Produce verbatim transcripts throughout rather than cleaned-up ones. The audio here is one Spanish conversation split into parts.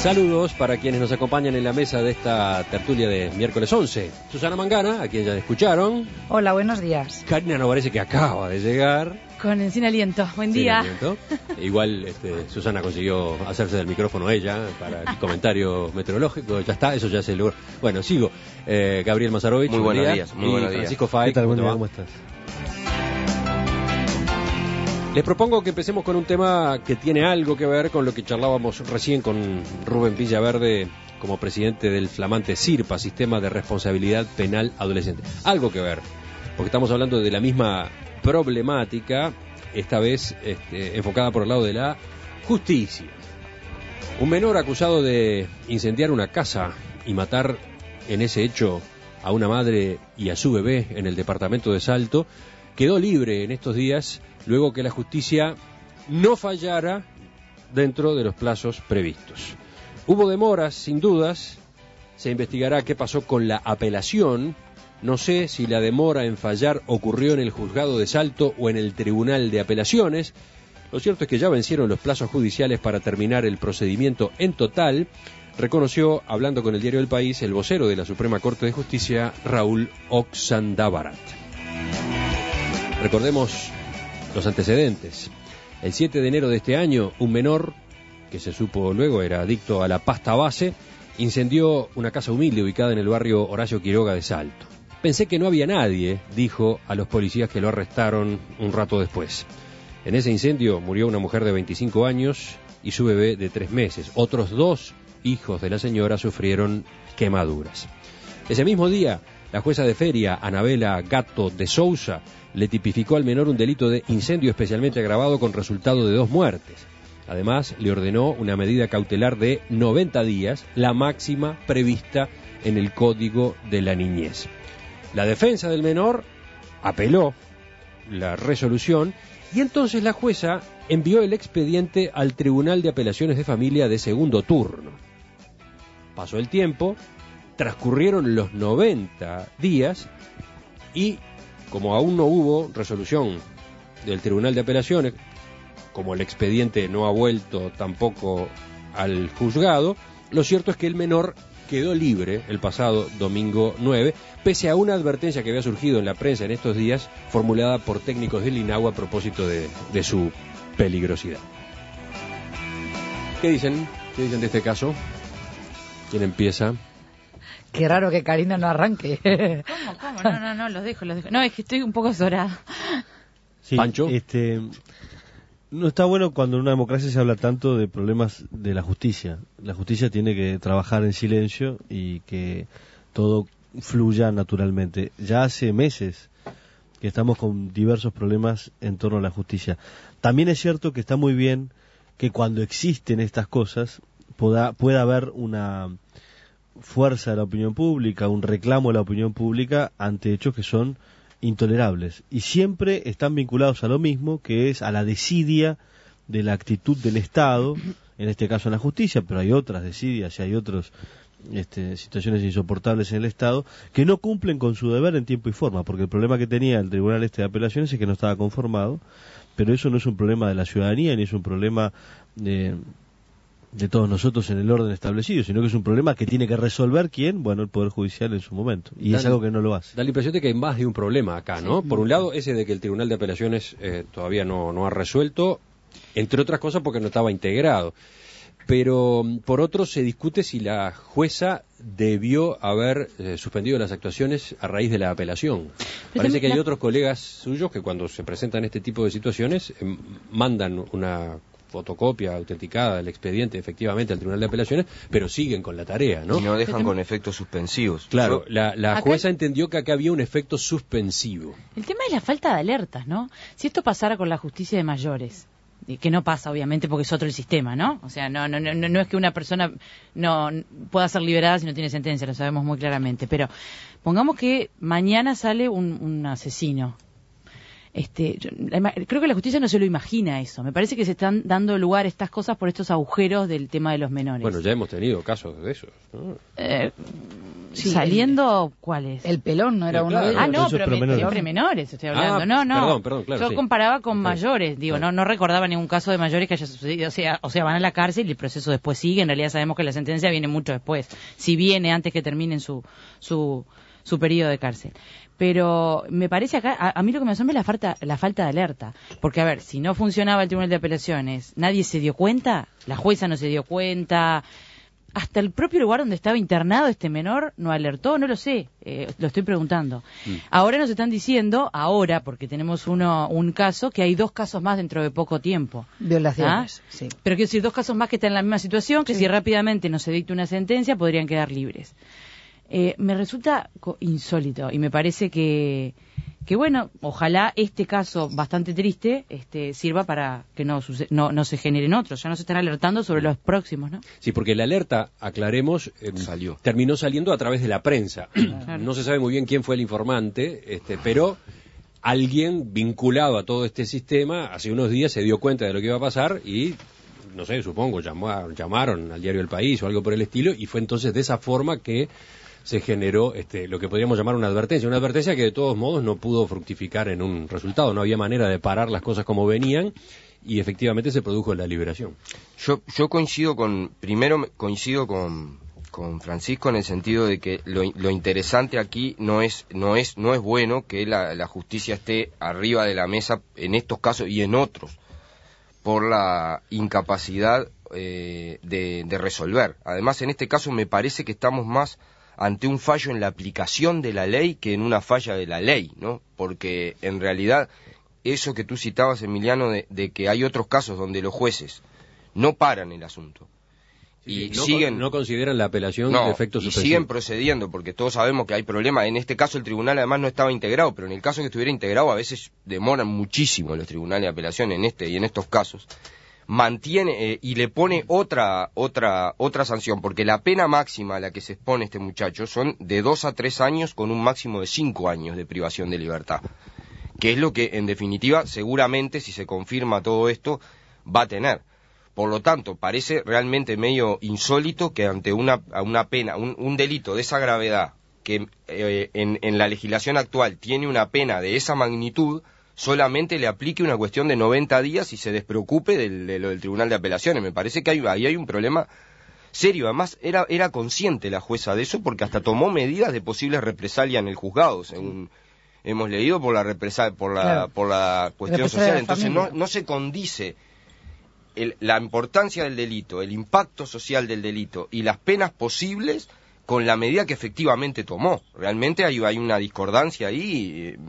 Saludos para quienes nos acompañan en la mesa de esta tertulia de miércoles once. Susana Mangana, a quien ya escucharon. Hola, buenos días. Karina no parece que acaba de llegar. Con sin aliento. Buen día. Sin aliento. Igual este, Susana consiguió hacerse del micrófono ella para el comentario meteorológico. Ya está, eso ya se logró. Bueno, sigo. Eh, Gabriel Mazarovich. Muy buenos día. días. Muy y buenos días. Francisco Fay. ¿Qué tal? Buen día, ¿Cómo ¿cómo estás? Les propongo que empecemos con un tema que tiene algo que ver con lo que charlábamos recién con Rubén Villaverde como presidente del flamante SIRPA, Sistema de Responsabilidad Penal Adolescente. Algo que ver, porque estamos hablando de la misma problemática, esta vez este, enfocada por el lado de la justicia. Un menor acusado de incendiar una casa y matar en ese hecho a una madre y a su bebé en el departamento de Salto quedó libre en estos días luego que la justicia no fallara dentro de los plazos previstos. Hubo demoras, sin dudas, se investigará qué pasó con la apelación. No sé si la demora en fallar ocurrió en el juzgado de Salto o en el Tribunal de Apelaciones. Lo cierto es que ya vencieron los plazos judiciales para terminar el procedimiento en total, reconoció, hablando con el diario El País, el vocero de la Suprema Corte de Justicia, Raúl Oxandabarat. Recordemos los antecedentes. El siete de enero de este año, un menor, que se supo luego era adicto a la pasta base, incendió una casa humilde ubicada en el barrio Horacio Quiroga de Salto. Pensé que no había nadie, dijo a los policías que lo arrestaron un rato después. En ese incendio murió una mujer de veinticinco años y su bebé de tres meses. Otros dos hijos de la señora sufrieron quemaduras. Ese mismo día, la jueza de feria, Anabela Gato de Sousa, le tipificó al menor un delito de incendio especialmente agravado con resultado de dos muertes. Además, le ordenó una medida cautelar de noventa días, la máxima prevista en el Código de la Niñez. La defensa del menor apeló la resolución y entonces la jueza envió el expediente al Tribunal de Apelaciones de Familia de segundo turno. Pasó el tiempo, transcurrieron los noventa días y, como aún no hubo resolución del Tribunal de Apelaciones, como el expediente no ha vuelto tampoco al juzgado, lo cierto es que el menor quedó libre el pasado domingo nueve, pese a una advertencia que había surgido en la prensa en estos días, formulada por técnicos del INAHU a propósito de, de su peligrosidad. ¿Qué dicen? ¿Qué dicen de este caso? ¿Quién empieza? Qué raro que Karina no arranque. ¿Cómo? ¿Cómo? No, no, no, los dejo, los dejo. No, es que estoy un poco azorada. Sí, Pancho. Este, no está bueno cuando en una democracia se habla tanto de problemas de la justicia. La justicia tiene que trabajar en silencio y que todo fluya naturalmente. Ya hace meses que estamos con diversos problemas en torno a la justicia. También es cierto que está muy bien que cuando existen estas cosas pueda, pueda haber una fuerza de la opinión pública, un reclamo de la opinión pública ante hechos que son intolerables y siempre están vinculados a lo mismo, que es a la desidia de la actitud del Estado, en este caso en la justicia, pero hay otras desidias y hay otras este, situaciones insoportables en el Estado que no cumplen con su deber en tiempo y forma, porque el problema que tenía el Tribunal Este de Apelaciones es que no estaba conformado, pero eso no es un problema de la ciudadanía ni es un problema de de todos nosotros en el orden establecido, sino que es un problema que tiene que resolver ¿quién? Bueno, el Poder Judicial en su momento, y da, es algo que no lo hace. Da la impresión de que hay más de un problema acá, ¿no? Sí. Por un lado, ese de que el Tribunal de Apelaciones eh, todavía no, no ha resuelto, entre otras cosas porque no estaba integrado. Pero, por otro, se discute si la jueza debió haber eh, suspendido las actuaciones a raíz de la apelación. Pero Parece que hay la... otros colegas suyos que cuando se presentan este tipo de situaciones eh, mandan una fotocopia autenticada del expediente efectivamente al Tribunal de Apelaciones, pero siguen con la tarea, ¿no? Y no dejan con efectos suspensivos. Claro, Yo... la, la acá... jueza entendió que acá había un efecto suspensivo. El tema es la falta de alertas, ¿no? Si esto pasara con la justicia de mayores, que no pasa obviamente porque es otro el sistema, ¿no? O sea, no no no, no es que una persona no pueda ser liberada si no tiene sentencia, lo sabemos muy claramente, pero pongamos que mañana sale un, un asesino. Este, yo, la, creo que la justicia no se lo imagina eso. Me parece que se están dando lugar a estas cosas por estos agujeros del tema de los menores. Bueno, ya hemos tenido casos de esos, ¿no? Eh, Sí, ¿Saliendo cuáles? El pelón no era Sí, uno claro. de ellos. Ah, no, Esos pero, pero me- menores. siempre menores estoy hablando. Ah, no, no. perdón, perdón, claro, Yo sí. comparaba con Ok. mayores, digo, Claro. no no recordaba ningún caso de mayores que haya sucedido. O sea, o sea, van a la cárcel y el proceso después sigue. En realidad sabemos que la sentencia viene mucho después. Si viene antes que terminen su su su periodo de cárcel. Pero me parece acá, a, a mí lo que me asombra es la falta, la falta de alerta. Porque, a ver, si no funcionaba el Tribunal de Apelaciones, nadie se dio cuenta, la jueza no se dio cuenta, hasta el propio lugar donde estaba internado este menor no alertó, no lo sé, eh, lo estoy preguntando. Mm. Ahora nos están diciendo, ahora, porque tenemos uno un caso, que hay dos casos más dentro de poco tiempo. Violaciones, ¿Ah? sí. Pero quiero decir, dos casos más que están en la misma situación, que Sí. si rápidamente no se dicta una sentencia, podrían quedar libres. Eh, me resulta co- insólito y me parece que, que bueno, ojalá este caso bastante triste este, sirva para que no, suce- no, no se generen otros. Ya nos están alertando sobre los próximos, ¿no? Sí, porque la alerta, aclaremos, eh, Salió. terminó saliendo a través de la prensa. Claro. No se sabe muy bien quién fue el informante, este, pero alguien vinculado a todo este sistema hace unos días se dio cuenta de lo que iba a pasar y, no sé, supongo, llamó, llamaron al diario El País o algo por el estilo, y fue entonces de esa forma que se generó este, lo que podríamos llamar una advertencia, una advertencia que de todos modos no pudo fructificar en un resultado, no había manera de parar las cosas como venían, y efectivamente se produjo la liberación. Yo, yo coincido con, primero me- coincido con, con Francisco en el sentido de que lo, lo interesante aquí no es, no es, no es bueno que la, la justicia esté arriba de la mesa en estos casos y en otros, por la incapacidad eh, de, de resolver. Además, en este caso me parece que estamos más ante un fallo en la aplicación de la ley que en una falla de la ley, ¿no? Porque en realidad eso que tú citabas, Emiliano, de, de que hay otros casos donde los jueces no paran el asunto y no, siguen no consideran la apelación no, de efecto y suspensivo. siguen procediendo, porque todos sabemos que hay problemas. En este caso el tribunal además no estaba integrado, pero en el caso que estuviera integrado a veces demoran muchísimo los tribunales de apelación en este y en estos casos. Mantiene eh, y le pone otra otra otra sanción, porque la pena máxima a la que se expone este muchacho son de dos a tres años con un máximo de cinco años de privación de libertad, que es lo que en definitiva seguramente, si se confirma todo esto, va a tener. Por lo tanto, parece realmente medio insólito que ante una, una pena, un, un delito de esa gravedad, que eh, en, en la legislación actual tiene una pena de esa magnitud, solamente le aplique una cuestión de noventa días y se despreocupe del, de lo del Tribunal de Apelaciones. Me parece que hay, ahí hay un problema serio. Además, era, era consciente la jueza de eso, porque hasta tomó medidas de posibles represalias en el juzgado, según hemos leído, por la represal, por la, Claro. por la cuestión Represalia de social. la Entonces no, familia. no se condice el, la importancia del delito, el impacto social del delito y las penas posibles con la medida que efectivamente tomó. Realmente hay, hay una discordancia ahí eh,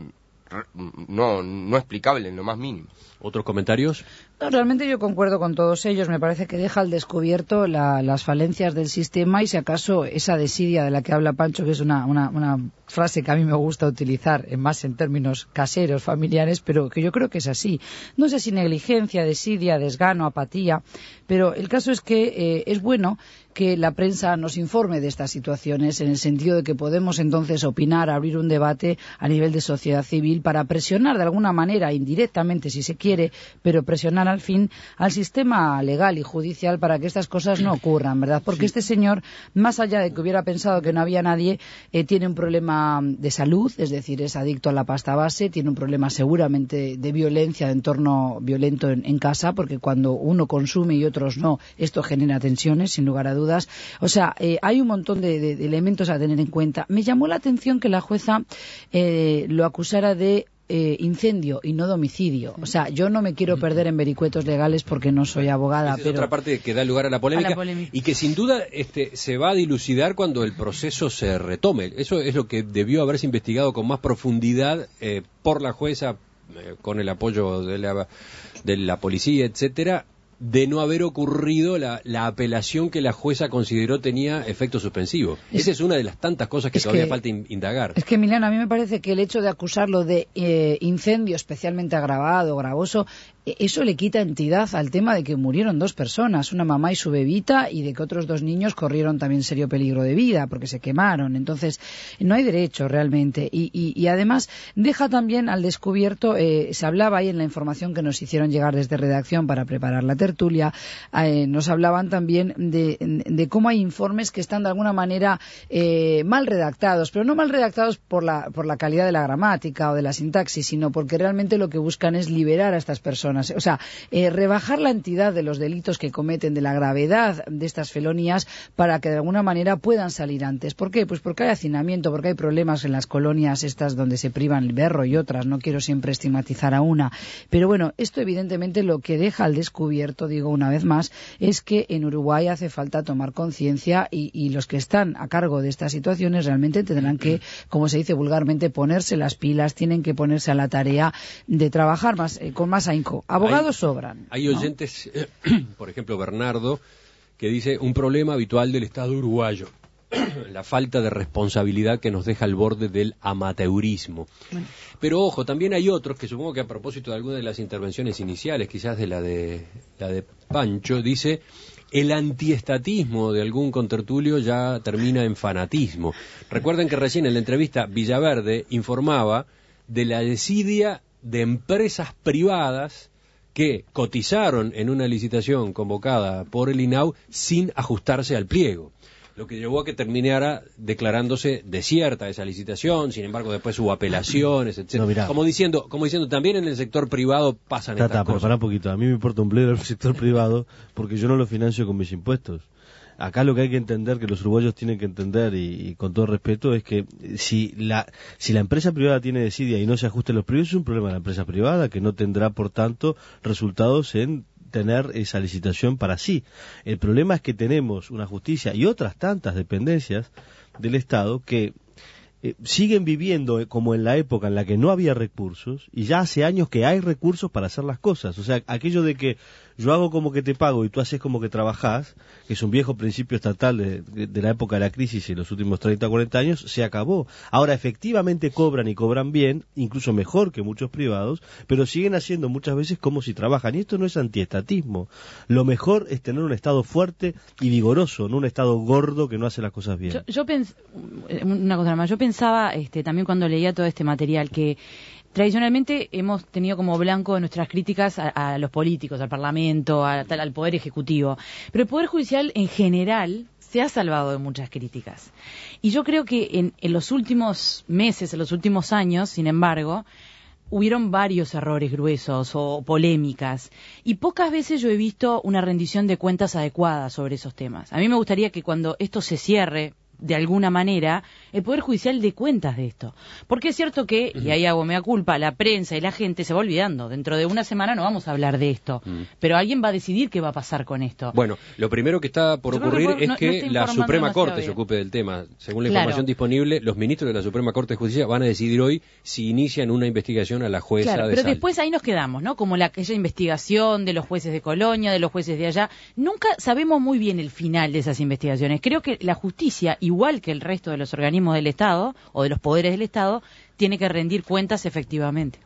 no, no explicable en lo más mínimo. ¿Otros comentarios? No, realmente yo concuerdo con todos ellos. Me parece que deja al descubierto la- las falencias del sistema y, si acaso, esa desidia de la que habla Pancho, que es una, una, una frase que a mí me gusta utilizar, en más en términos caseros, familiares, pero que yo creo que es así. No sé si negligencia, desidia, desgano, apatía, pero el caso es que eh, es bueno que la prensa nos informe de estas situaciones, en el sentido de que podemos entonces opinar, abrir un debate a nivel de sociedad civil para presionar de alguna manera, indirectamente si se quiere, pero presionar al fin al sistema legal y judicial para que estas cosas no ocurran, ¿verdad? Porque este señor, más allá de que hubiera pensado que no había nadie, eh, tiene un problema de salud, es decir, es adicto a la pasta base, tiene un problema seguramente de violencia, de entorno violento en, en casa, porque cuando uno consume y otros no, esto genera tensiones, sin lugar a dudas. O sea, eh, hay un montón de, de, de elementos a tener en cuenta. Me llamó la atención que la jueza eh, lo acusara de eh, incendio y no de homicidio. O sea, yo no me quiero perder en vericuetos legales porque no soy abogada, Esa es pero otra parte que da lugar a la polémica, A la polémica. y que sin duda este, se va a dilucidar cuando el proceso se retome. Eso es lo que debió haberse investigado con más profundidad eh, por la jueza, eh, con el apoyo de la, de la policía, etcétera, de no haber ocurrido la, la apelación que la jueza consideró tenía efecto suspensivo. Es- Esa es una de las tantas cosas que es todavía que- falta in- indagar. es que, Emiliano, a mí me parece que el hecho de acusarlo de eh, incendio especialmente agravado, gravoso, eso le quita entidad al tema de que murieron dos personas, una mamá y su bebita, y de que otros dos niños corrieron también serio peligro de vida porque se quemaron. Entonces, no hay derecho realmente. Y, y, y además deja también al descubierto, eh, se hablaba ahí en la información que nos hicieron llegar desde redacción para preparar la tertulia, eh, nos hablaban también de, de cómo hay informes que están de alguna manera eh, mal redactados, pero no mal redactados por la, por la calidad de la gramática o de la sintaxis, sino porque realmente lo que buscan es liberar a estas personas. O sea, eh, rebajar la entidad de los delitos que cometen, de la gravedad de estas felonías, para que de alguna manera puedan salir antes. ¿Por qué? Pues porque hay hacinamiento, porque hay problemas en las colonias estas donde se privan el berro y otras. No quiero siempre estigmatizar a una. Pero bueno, esto evidentemente lo que deja al descubierto, digo una vez más, es que en Uruguay hace falta tomar conciencia y, y los que están a cargo de estas situaciones realmente tendrán que, como se dice vulgarmente, ponerse las pilas, tienen que ponerse a la tarea de trabajar más eh, con más ahínco. Abogados hay, sobran. Hay oyentes, ¿no? eh, por ejemplo Bernardo, que dice un problema habitual del Estado uruguayo, la falta de responsabilidad que nos deja al borde del amateurismo. Bueno. Pero ojo, también hay otros que supongo que a propósito de alguna de las intervenciones iniciales, quizás de la de la de Pancho, dice el antiestatismo de algún contertulio ya termina en fanatismo. Recuerden que recién en la entrevista Villaverde informaba de la desidia de empresas privadas que cotizaron en una licitación convocada por el I N A U sin ajustarse al pliego, lo que llevó a que terminara declarándose desierta esa licitación. Sin embargo, después hubo apelaciones, etcétera. No, como diciendo, como diciendo, también en el sector privado pasan ta, estas ta, cosas. Pero pará un poquito, a mí me importa un bledo el sector privado porque yo no lo financio con mis impuestos. Acá lo que hay que entender, que los uruguayos tienen que entender, y, y con todo respeto, es que si la si la empresa privada tiene desidia y no se ajusta a los precios, es un problema de la empresa privada, que no tendrá, por tanto, resultados en tener esa licitación para sí. El problema es que tenemos una justicia y otras tantas dependencias del Estado que eh, siguen viviendo como en la época en la que no había recursos, y ya hace años que hay recursos para hacer las cosas. O sea, aquello de que yo hago como que te pago y tú haces como que trabajás, que es un viejo principio estatal de, de, de la época de la crisis y los últimos treinta o cuarenta años, se acabó. Ahora efectivamente cobran y cobran bien, incluso mejor que muchos privados, pero siguen haciendo muchas veces como si trabajan, y esto no es antiestatismo. Lo mejor es tener un Estado fuerte y vigoroso, no un Estado gordo que no hace las cosas bien. Yo, yo pens una cosa más, yo pensaba este, también cuando leía todo este material que tradicionalmente hemos tenido como blanco de nuestras críticas a, a los políticos, al Parlamento, a, a, al Poder Ejecutivo. Pero el Poder Judicial en general se ha salvado de muchas críticas. Y yo creo que en, en los últimos meses, en los últimos años, sin embargo, hubieron varios errores gruesos o polémicas. Y pocas veces yo he visto una rendición de cuentas adecuada sobre esos temas. A mí me gustaría que cuando esto se cierre, de alguna manera, el Poder Judicial dé cuentas de esto. Porque es cierto que, y ahí hago mea culpa, la prensa y la gente se va olvidando. Dentro de una semana no vamos a hablar de esto. Mm. Pero alguien va a decidir qué va a pasar con esto. Bueno, lo primero que está por Yo ocurrir que es no, que no la Suprema Corte bien. se ocupe del tema. Según la información claro. disponible, los ministros de la Suprema Corte de Justicia van a decidir hoy si inician una investigación a la jueza claro, de pero Salta. Después ahí nos quedamos, ¿no? Como la, aquella investigación de los jueces de Colonia, de los jueces de allá. Nunca sabemos muy bien el final de esas investigaciones. Creo que la justicia, igual que el resto de los organismos del Estado o de los poderes del Estado, tiene que rendir cuentas efectivamente.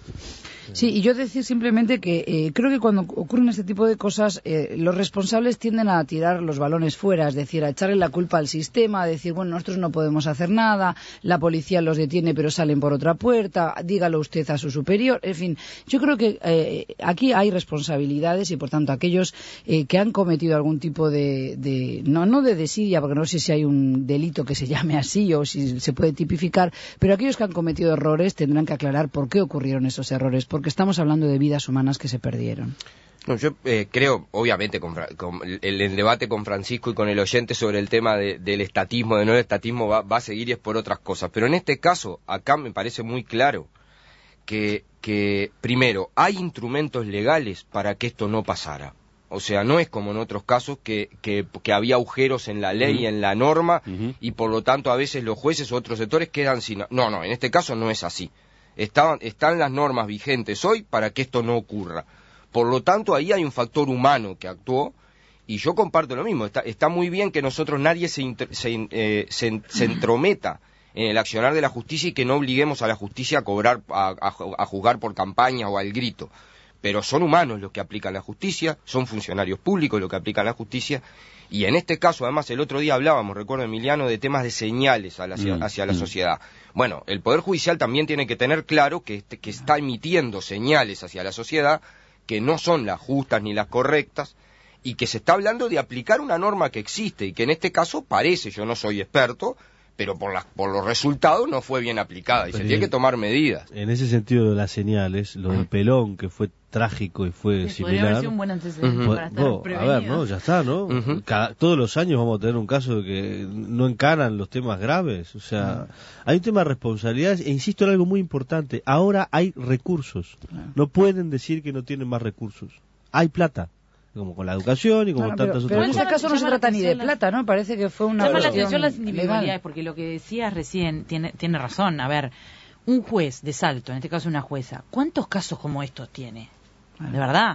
Sí, y yo decir simplemente que eh, creo que cuando ocurren este tipo de cosas, eh, los responsables tienden a tirar los balones fuera, es decir, a echarle la culpa al sistema, a decir, bueno, nosotros no podemos hacer nada, la policía los detiene pero salen por otra puerta, dígalo usted a su superior, en fin, yo creo que eh, aquí hay responsabilidades y por tanto aquellos eh, que han cometido algún tipo de, de no, no de desidia, porque no sé si hay un delito que se llame así o si se puede tipificar, pero aquellos que han cometido errores tendrán que aclarar por qué ocurrieron esos errores, porque estamos hablando de vidas humanas que se perdieron. No, yo eh, creo, obviamente, con, con el, el debate con Francisco y con el oyente sobre el tema de, del estatismo, de no el estatismo, va, va a seguir y es por otras cosas. Pero en este caso, acá me parece muy claro que, que, primero, hay instrumentos legales para que esto no pasara. O sea, no es como en otros casos que, que, que había agujeros en la ley y uh-huh. en la norma, uh-huh. y por lo tanto a veces los jueces u otros sectores quedan sin... No, no, en este caso no es así. Están, están las normas vigentes hoy para que esto no ocurra. Por lo tanto, ahí hay un factor humano que actuó, y yo comparto lo mismo. Está, está muy bien que nosotros, nadie se, inter, se, eh, se, se entrometa en el accionar de la justicia y que no obliguemos a la justicia a cobrar, a, a, a juzgar por campaña o al grito. pero son humanos los que aplican la justicia, son funcionarios públicos los que aplican la justicia, y en este caso, además, el otro día hablábamos, recuerdo, Emiliano, de temas de señales a la, mm, hacia la mm. sociedad. Bueno, el Poder Judicial también tiene que tener claro que, que está emitiendo señales hacia la sociedad que no son las justas ni las correctas, y que se está hablando de aplicar una norma que existe, y que en este caso parece, yo no soy experto, pero por, las, por los resultados no fue bien aplicada, y pero se tiene que tomar medidas. En ese sentido de las señales, lo de Pelón, que fue trágico y fue sí, similar. Podría haber sido un buen antecedente uh-huh. para estar no, prevenido. A ver, ¿no? Ya está, ¿no? Uh-huh. Cada, todos los años vamos a tener un caso de que no encaran los temas graves. O sea, uh-huh. hay un tema de responsabilidades, e insisto en algo muy importante. Ahora hay recursos. Uh-huh. No pueden decir que no tienen más recursos. Hay plata. Como con la educación y como bueno, tantas pero, otras pero cosas. en ese caso no se trata ni de plata, ¿no? Parece que fue una... Llama la atención las individualidades, porque lo que decías recién tiene, tiene razón. A ver, un juez de Salto, en este caso una jueza, ¿cuántos casos como estos tiene? ¿De verdad?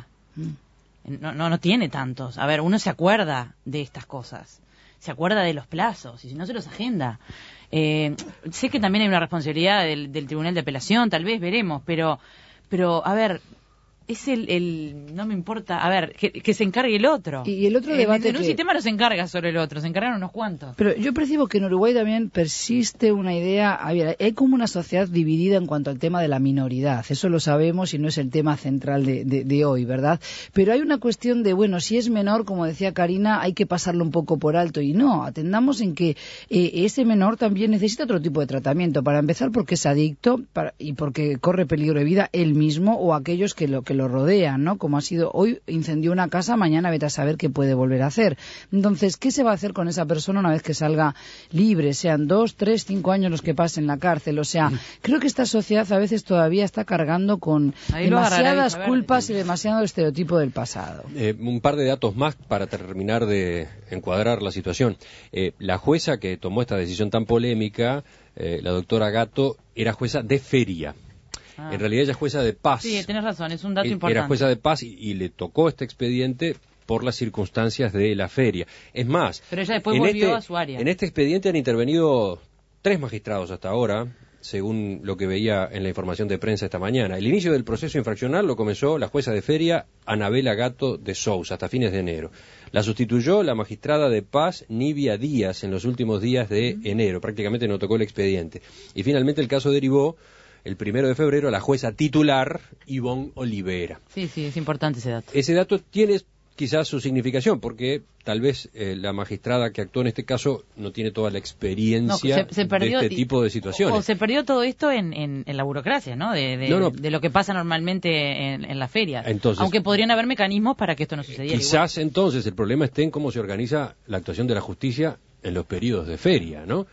No, no, no tiene tantos. A ver, uno se acuerda de estas cosas. Se acuerda de los plazos, y si no se los agenda. Eh, sé que también hay una responsabilidad del, del Tribunal de Apelación, tal vez veremos, pero, pero a ver... Es el, el, no me importa, a ver, que, que se encargue el otro. Y el otro debate en, en un que... sistema no se encarga sobre el otro, se encargan unos cuantos. Pero yo percibo que en Uruguay también persiste una idea, a ver, hay como una sociedad dividida en cuanto al tema de la minoridad, eso lo sabemos y no es el tema central de, de, de hoy, ¿verdad? Pero hay una cuestión de, bueno, si es menor, como decía Karina, hay que pasarlo un poco por alto, y no, atendamos en que eh, ese menor también necesita otro tipo de tratamiento, para empezar porque es adicto para, y porque corre peligro de vida él mismo o aquellos que lo que lo rodean, ¿no? Como ha sido hoy, incendió una casa, mañana vete a saber qué puede volver a hacer. Entonces, ¿qué se va a hacer con esa persona una vez que salga libre? Sean dos, tres, cinco años los que pase en la cárcel. O sea, mm. creo que esta sociedad a veces todavía está cargando con Ahí demasiadas culpas y demasiado estereotipo del pasado. Eh, un par de datos más para terminar de encuadrar la situación. Eh, la jueza que tomó esta decisión tan polémica, eh, la doctora Gatto, era jueza de feria. Ah. En realidad ella es jueza de paz. Sí, tienes razón, es un dato importante. Era jueza de paz y, y le tocó este expediente por las circunstancias de la feria. Es más, pero ella después volvió este, a su área. En este expediente han intervenido tres magistrados hasta ahora, según lo que veía en la información de prensa esta mañana. El inicio del proceso infraccional lo comenzó la jueza de feria Anabela Gatto de Sousa hasta fines de enero. La sustituyó la magistrada de paz Nibia Díaz en los últimos días de enero. Prácticamente no tocó el expediente. Y finalmente el caso derivó el primero de febrero a la jueza titular Ivonne Olivera. Sí, sí, es importante ese dato. Ese dato tiene quizás su significación, porque tal vez eh, la magistrada que actuó en este caso no tiene toda la experiencia no, se, se perdió, de este tipo de situaciones. O se perdió todo esto en, en, en la burocracia, ¿no? De, de, no, no. de lo que pasa normalmente en, en la feria. Entonces, aunque podrían haber mecanismos para que esto no sucediera. Quizás igual. Entonces el problema esté en cómo se organiza la actuación de la justicia en los periodos de feria, ¿no?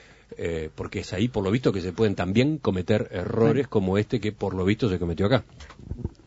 Eh, porque es ahí, por lo visto, que se pueden también cometer errores bueno. como este que, por lo visto, se cometió acá.